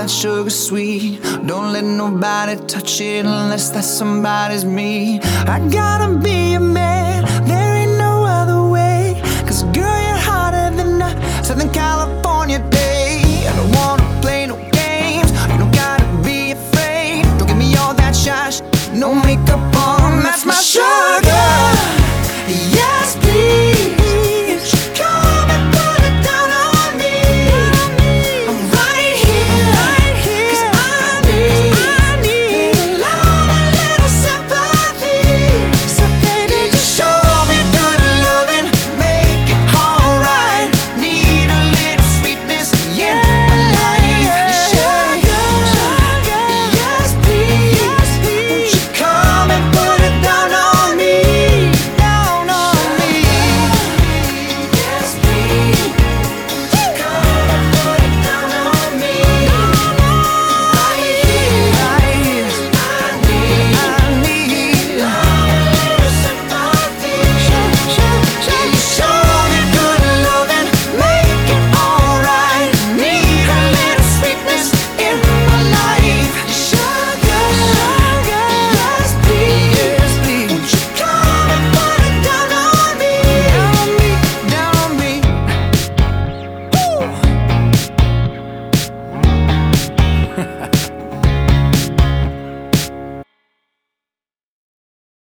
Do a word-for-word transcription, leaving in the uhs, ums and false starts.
that sugar sweet. Don't let nobody touch it unless that somebody's me. I gotta be a man, there ain't no other way. Cause girl, you're hotter than a Southern California day. I don't wanna play no games, you don't gotta be afraid. Don't give me all that shy sh- no makeup